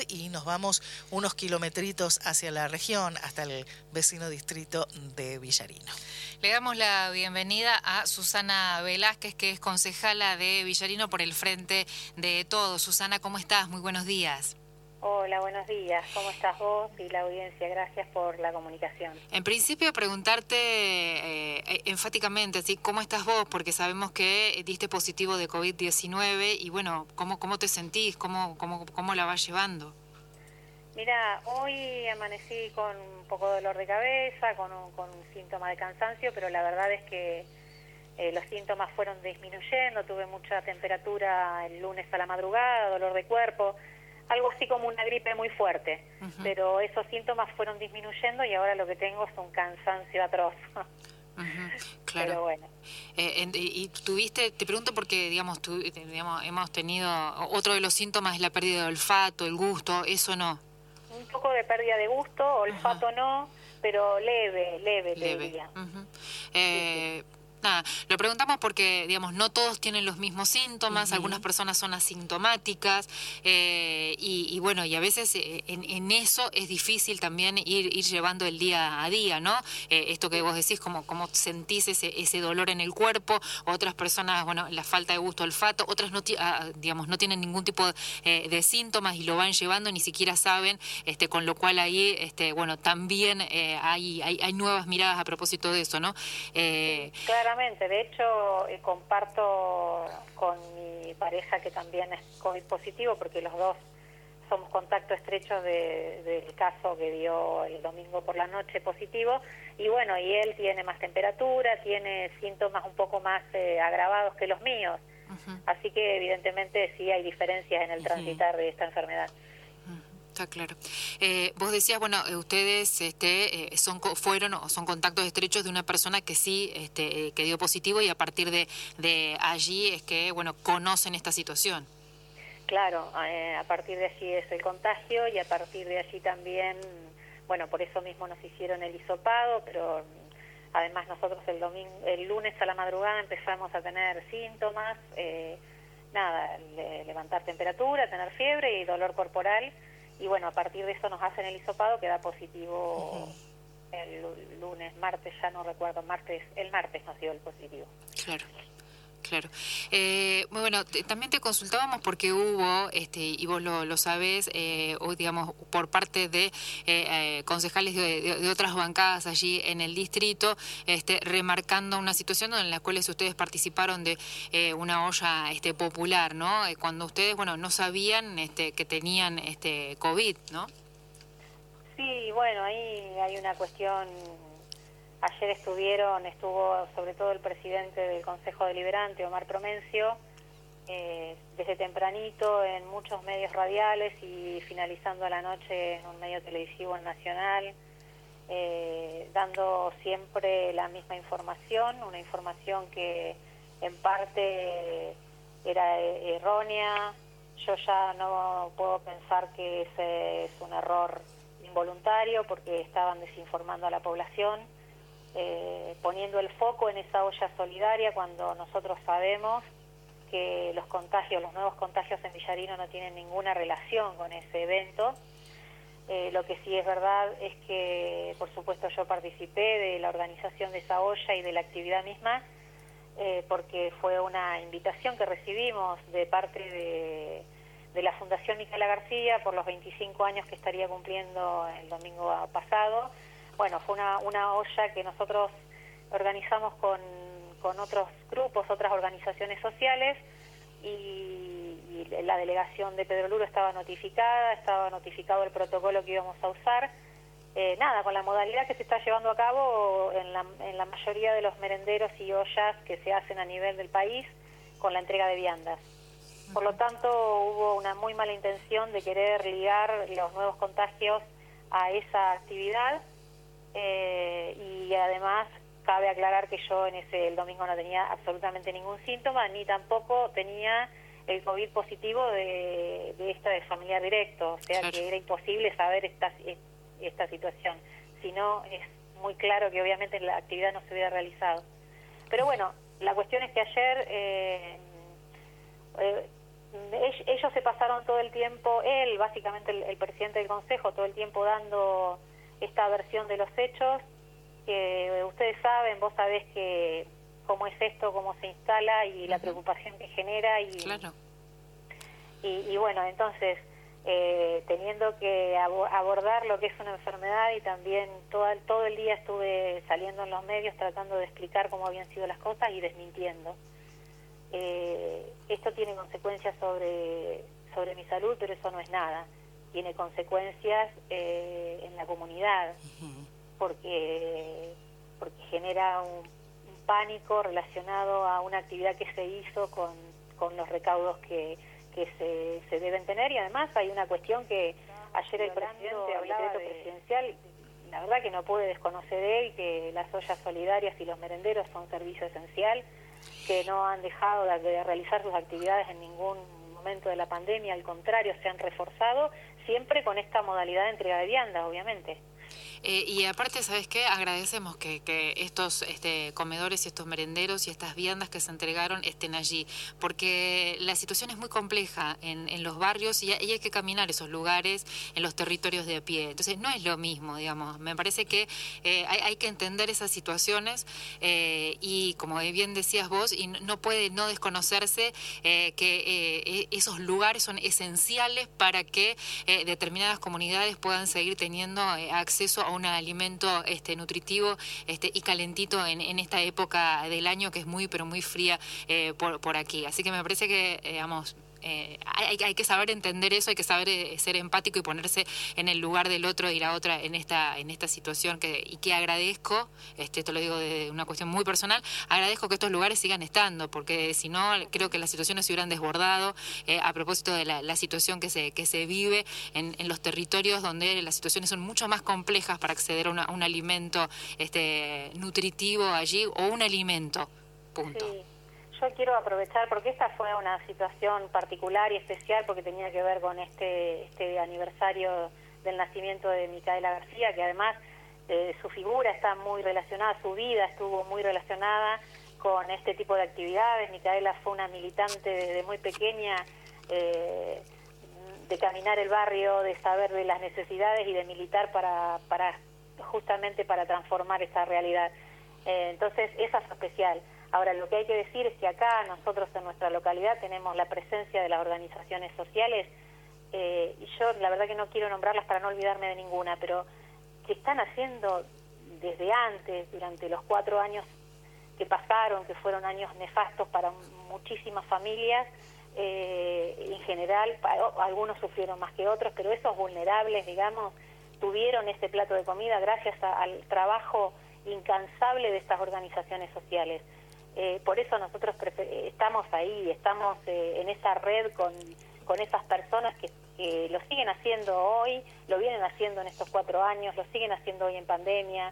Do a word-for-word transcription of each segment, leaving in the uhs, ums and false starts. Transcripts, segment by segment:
y nos vamos unos kilometritos hacia la región, hasta el vecino distrito de Villarino. Le damos la bienvenida a Susana Velázquez, que es concejala de Villarino por el Frente de Todos. Susana, ¿cómo estás? Muy buenos días. Hola, buenos días. ¿Cómo estás vos y la audiencia? Gracias por la comunicación. En principio, preguntarte eh, enfáticamente, ¿sí? ¿Cómo estás vos? Porque sabemos que diste positivo de COVID diecinueve y bueno, ¿cómo, cómo te sentís? ¿Cómo, cómo, cómo la vas llevando? Mira, hoy amanecí con un poco de dolor de cabeza, con un, con un síntoma de cansancio, pero la verdad es que eh, los síntomas fueron disminuyendo. Tuve mucha temperatura el lunes a la madrugada, dolor de cuerpo, algo así como una gripe muy fuerte, uh-huh. Pero esos síntomas fueron disminuyendo y ahora lo que tengo es un cansancio atroz. Uh-huh. Claro. Pero bueno. Eh, y tuviste, te pregunto porque, digamos, tu, digamos, hemos tenido, otro de los síntomas es la pérdida de olfato, el gusto, ¿eso no? Un poco de pérdida de gusto, olfato uh-huh. no, pero leve, leve, leve. te diría. Uh-huh. eh, sí, sí. Nada, lo preguntamos porque, digamos, no todos tienen los mismos síntomas, uh-huh. Algunas personas son asintomáticas eh, y, y bueno, y a veces eh, en, en eso es difícil también ir, ir llevando el día a día, ¿no? Eh, esto que vos decís, como, como sentís ese, ese dolor en el cuerpo, otras personas, bueno, la falta de gusto, olfato, otras no, ah, digamos, no tienen ningún tipo eh, de síntomas y lo van llevando, ni siquiera saben, este, con lo cual ahí, este, bueno, también eh, hay, hay, hay nuevas miradas a propósito de eso, ¿no? Eh, sí, claro. De hecho, eh, comparto con mi pareja que también es COVID positivo, porque los dos somos contacto estrecho de, del caso que dio el domingo por la noche positivo, y bueno, y él tiene más temperatura, tiene síntomas un poco más eh, agravados que los míos, uh-huh. Así que evidentemente sí hay diferencias en el transitar uh-huh. de esta enfermedad. Está claro. Eh, vos decías, bueno, ustedes este, eh, son fueron o son contactos estrechos de una persona que sí este, eh, que dio positivo y a partir de, de allí es que, bueno, conocen esta situación. Claro, eh, a partir de allí es el contagio y a partir de allí también, bueno, por eso mismo nos hicieron el hisopado, pero además nosotros el domingo, el lunes a la madrugada empezamos a tener síntomas, eh, nada, le, levantar temperatura, tener fiebre y dolor corporal. Y bueno, a partir de eso nos hacen el hisopado que da positivo uh-huh. el lunes, martes, ya no recuerdo, martes, el martes nos dio el positivo. Claro, claro. Eh, bueno, te, también te consultábamos porque hubo, este, y vos lo, lo sabés, eh, hoy digamos, por parte de eh, eh, concejales de, de, de otras bancadas allí en el distrito, este, remarcando una situación en la cual ustedes participaron de eh, una olla este, popular, ¿no? Eh, cuando ustedes, bueno, no sabían este, que tenían este COVID, ¿no? Sí, bueno, ahí hay una cuestión. Ayer estuvieron, estuvo sobre todo el presidente del Consejo Deliberante, Omar Promencio, eh, desde tempranito en muchos medios radiales y finalizando la noche en un medio televisivo nacional, eh, dando siempre la misma información, una información que en parte era errónea. Yo ya no puedo pensar que ese es un error involuntario porque estaban desinformando a la población. Eh, poniendo el foco en esa olla solidaria cuando nosotros sabemos que los contagios, los nuevos contagios en Villarino no tienen ninguna relación con ese evento. Eh, lo que sí es verdad es que, por supuesto, yo participé de la organización de esa olla y de la actividad misma, eh, porque fue una invitación que recibimos de parte de, de la Fundación Micaela García por los veinticinco años que estaría cumpliendo el domingo pasado. Bueno, fue una, una olla que nosotros organizamos con, con otros grupos, otras organizaciones sociales y, y la delegación de Pedro Luro estaba notificada, estaba notificado el protocolo que íbamos a usar. Eh, nada, con la modalidad que se está llevando a cabo en la, en la mayoría de los merenderos y ollas que se hacen a nivel del país con la entrega de viandas. Por lo tanto, hubo una muy mala intención de querer ligar los nuevos contagios a esa actividad. Eh, y además cabe aclarar que yo en ese el domingo no tenía absolutamente ningún síntoma, ni tampoco tenía el COVID positivo de, de esta de familiar directo, o sea, claro, que era imposible saber esta, esta situación, si no es muy claro que obviamente la actividad no se hubiera realizado. Pero bueno, la cuestión es que ayer eh, eh, ellos se pasaron todo el tiempo, él, básicamente el, el presidente del Consejo, todo el tiempo dando esta versión de los hechos, que ustedes saben, vos sabés que cómo es esto, cómo se instala y la preocupación que genera. Y, claro. y, y bueno, entonces, eh, teniendo que abordar lo que es una enfermedad y también todo, todo el día estuve saliendo en los medios tratando de explicar cómo habían sido las cosas y desmintiendo. Eh, esto tiene consecuencias sobre, sobre mi salud, pero eso no es nada. Tiene consecuencias eh, en la comunidad, porque, porque genera un, un pánico relacionado a una actividad que se hizo con, con los recaudos que, que se, se deben tener. Y además hay una cuestión que ayer el presidente hablaba de presidencial, la verdad que no puede desconocer él que las ollas solidarias y los merenderos son servicio esencial, que no han dejado de, de realizar sus actividades en ningún momento de la pandemia, al contrario, se han reforzado, siempre con esta modalidad de entrega de viandas, obviamente. Eh, y aparte, ¿sabes qué? Agradecemos que, que estos este, comedores y estos merenderos y estas viandas que se entregaron estén allí, porque la situación es muy compleja en, en los barrios y hay que caminar esos lugares en los territorios de a pie. Entonces, no es lo mismo, digamos. Me parece que eh, hay, hay que entender esas situaciones eh, y, como bien decías vos, y no puede no desconocerse eh, que eh, esos lugares son esenciales para que eh, determinadas comunidades puedan seguir teniendo eh, acceso a un alimento este, nutritivo este, y calentito en, en esta época del año que es muy, pero muy fría eh, por, por aquí. Así que me parece que, eh, digamos, eh, hay, hay que saber entender eso, hay que saber eh, ser empático y ponerse en el lugar del otro y la otra en esta en esta situación que y que agradezco, este, esto lo digo de una cuestión muy personal, agradezco que estos lugares sigan estando, porque si no, creo que las situaciones se hubieran desbordado eh, a propósito de la, la situación que se que se vive en, en los territorios donde las situaciones son mucho más complejas para acceder a, una, a un alimento este, nutritivo allí o un alimento, punto. Sí. Yo quiero aprovechar, porque esta fue una situación particular y especial, porque tenía que ver con este, este aniversario del nacimiento de Micaela García, que además eh, su figura está muy relacionada, su vida estuvo muy relacionada con este tipo de actividades. Micaela fue una militante desde muy pequeña, eh, de caminar el barrio, de saber de las necesidades y de militar para, para justamente para transformar esta realidad. Eh, entonces, esa es especial. Ahora, lo que hay que decir es que acá nosotros en nuestra localidad tenemos la presencia de las organizaciones sociales, eh, y yo la verdad que no quiero nombrarlas para no olvidarme de ninguna, pero que están haciendo desde antes, durante los cuatro años que pasaron, que fueron años nefastos para muchísimas familias, eh, en general, algunos sufrieron más que otros, pero esos vulnerables, digamos, tuvieron ese plato de comida gracias a, al trabajo incansable de estas organizaciones sociales. Eh, por eso nosotros estamos ahí, estamos eh, en esa red con, con esas personas que, que lo siguen haciendo hoy, lo vienen haciendo en estos cuatro años, lo siguen haciendo hoy en pandemia.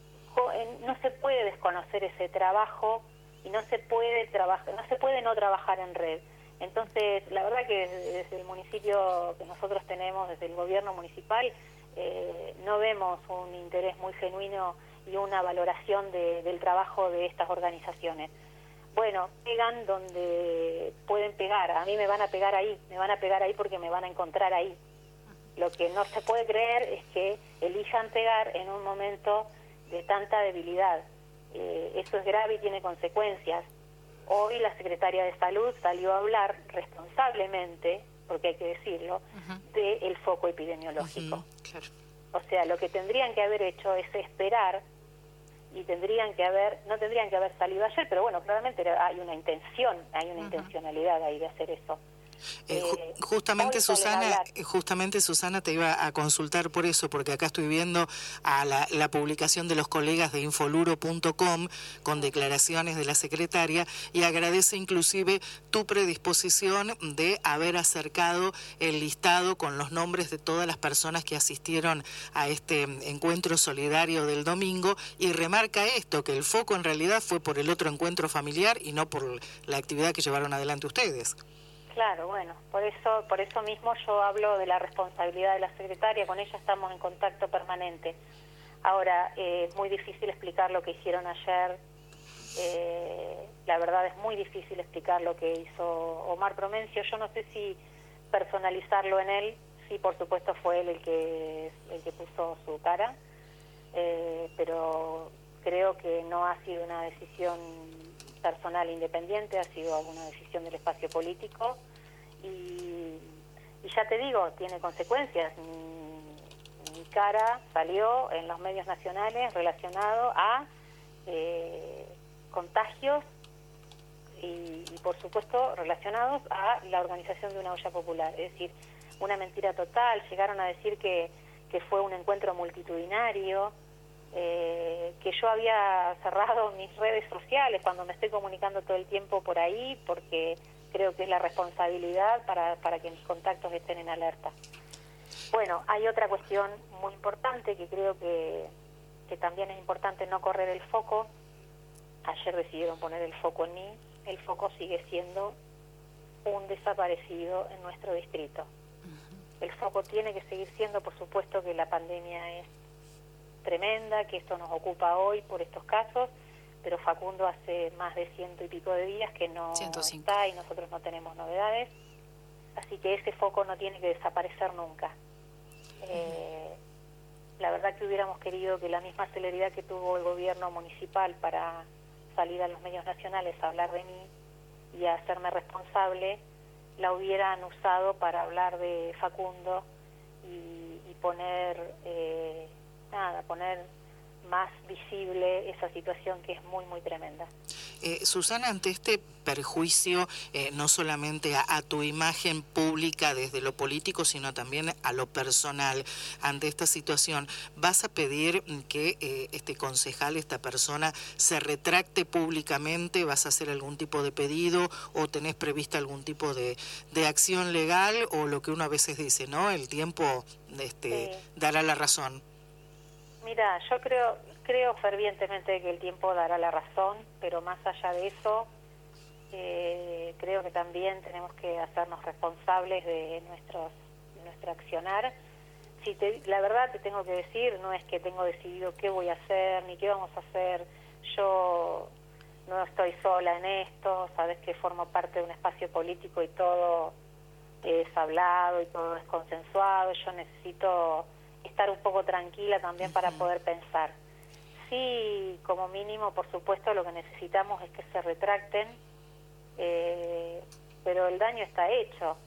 No se puede desconocer ese trabajo y no se puede trabajar, no se puede no trabajar en red. Entonces, la verdad que desde, desde el municipio que nosotros tenemos, desde el gobierno municipal, eh, no vemos un interés muy genuino y una valoración de, del trabajo de estas organizaciones. Bueno, pegan donde pueden pegar. A mí me van a pegar ahí, me van a pegar ahí porque me van a encontrar ahí. Lo que no se puede creer es que elijan pegar en un momento de tanta debilidad. Eh, eso es grave y tiene consecuencias. Hoy la Secretaria de Salud salió a hablar responsablemente, porque hay que decirlo, uh-huh. del foco epidemiológico. Uh-huh. Claro. O sea, lo que tendrían que haber hecho es esperar, y tendrían que haber, no tendrían que haber salido ayer, pero bueno, claramente hay una intención, hay una uh-huh. intencionalidad ahí de hacer eso. Eh, eh, justamente Susana, justamente Susana te iba a consultar por eso, porque acá estoy viendo a la, la publicación de los colegas de infoluro punto com con declaraciones de la secretaria, y agradece inclusive tu predisposición de haber acercado el listado con los nombres de todas las personas que asistieron a este encuentro solidario del domingo, y remarca esto, que el foco en realidad fue por el otro encuentro familiar y no por la actividad que llevaron adelante ustedes. Claro, bueno, por eso por eso mismo yo hablo de la responsabilidad de la secretaria, con ella estamos en contacto permanente. Ahora, eh, es muy difícil explicar lo que hicieron ayer, Eh, la verdad es muy difícil explicar lo que hizo Omar Promencio. Yo no sé si personalizarlo en él, sí, por supuesto fue él el que, el que puso su cara, eh, pero creo que no ha sido una decisión personal independiente, ha sido alguna decisión del espacio político y, y ya te digo, tiene consecuencias. Mi, mi cara salió en los medios nacionales relacionado a eh, contagios y, y por supuesto relacionados a la organización de una olla popular, es decir, una mentira total. Llegaron a decir que, que fue un encuentro multitudinario, eh, que yo había cerrado mis redes sociales cuando me estoy comunicando todo el tiempo por ahí, porque creo que es la responsabilidad para, para que mis contactos estén en alerta. Bueno, hay otra cuestión muy importante que creo que, que también es importante no correr el foco. Ayer decidieron poner el foco en mí. El foco sigue siendo un desaparecido en nuestro distrito. El foco tiene que seguir siendo, por supuesto, que la pandemia es tremenda, que esto nos ocupa hoy por estos casos, pero Facundo hace más de ciento y pico de días que no ciento cinco está y nosotros no tenemos novedades, así que ese foco no tiene que desaparecer nunca. Eh, la verdad que hubiéramos querido que la misma celeridad que tuvo el gobierno municipal para salir a los medios nacionales a hablar de mí y a hacerme responsable, la hubieran usado para hablar de Facundo y, y poner, eh, nada, poner más visible esa situación que es muy, muy tremenda. Eh, Susana, ante este perjuicio, eh, no solamente a, a tu imagen pública desde lo político, sino también a lo personal, ante esta situación, ¿vas a pedir que eh, este concejal, esta persona, se retracte públicamente? ¿Vas a hacer algún tipo de pedido o tenés prevista algún tipo de, de acción legal? O lo que uno a veces dice, ¿no? El tiempo este, sí. dará la razón. Mira, yo creo creo fervientemente que el tiempo dará la razón, pero más allá de eso, eh, creo que también tenemos que hacernos responsables de nuestros nuestro accionar. Si te, la verdad te tengo que decir, no es que tengo decidido qué voy a hacer, ni qué vamos a hacer. Yo no estoy sola en esto, sabes que formo parte de un espacio político y todo es hablado y todo es consensuado. Yo necesito estar un poco tranquila también para poder pensar. Sí, como mínimo, por supuesto, lo que necesitamos es que se retracten, eh, pero el daño está hecho.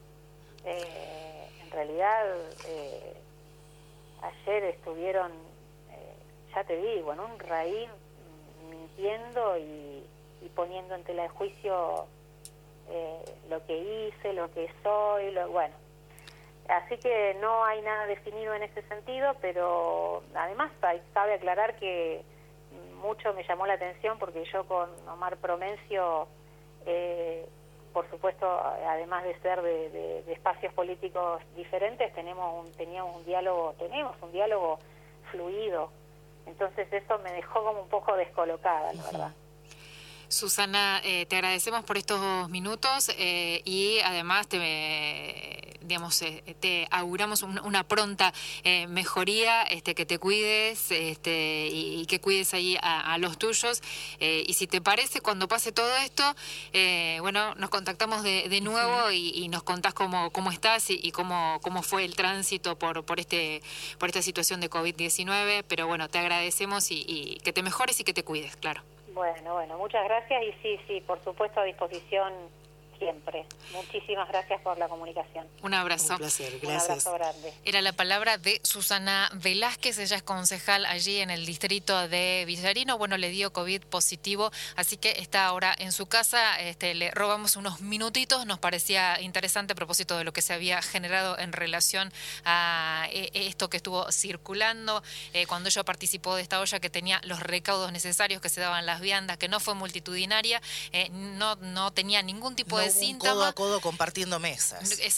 Eh, en realidad, eh, ayer estuvieron, eh, ya te digo, en un raíz mintiendo y, y poniendo en tela de juicio eh, lo que hice, lo que soy, lo, bueno. Así que no hay nada definido en ese sentido, pero además hay, cabe aclarar que mucho me llamó la atención porque yo con Omar Promencio, eh, por supuesto, además de ser de, de, de espacios políticos diferentes, tenemos un, teníamos un diálogo, tenemos un diálogo fluido. Entonces eso me dejó como un poco descolocada, la verdad. Susana, eh, te agradecemos por estos minutos eh, y además te, eh, digamos, eh, te auguramos un, una pronta eh, mejoría, este, que te cuides este, y, y que cuides ahí a, a los tuyos. Eh, y si te parece, cuando pase todo esto, eh, bueno, nos contactamos de, de nuevo y, y nos contás cómo, cómo estás y, y cómo, cómo fue el tránsito por, por, este, por esta situación de COVID diecinueve. Pero bueno, te agradecemos y, y que te mejores y que te cuides, claro. Bueno, bueno, muchas gracias y sí, sí, por supuesto a disposición siempre. Muchísimas gracias por la comunicación. Un abrazo. Un placer, gracias. Un abrazo grande. Era la palabra de Susana Velázquez, ella es concejal allí en el distrito de Villarino. Bueno, le dio COVID positivo, así que está ahora en su casa. Este, le robamos unos minutitos, nos parecía interesante a propósito de lo que se había generado en relación a esto que estuvo circulando eh, cuando ella participó de esta olla que tenía los recaudos necesarios, que se daban las viandas, que no fue multitudinaria, eh, no, no tenía ningún tipo de no, síntoma. Codo a codo compartiendo mesas.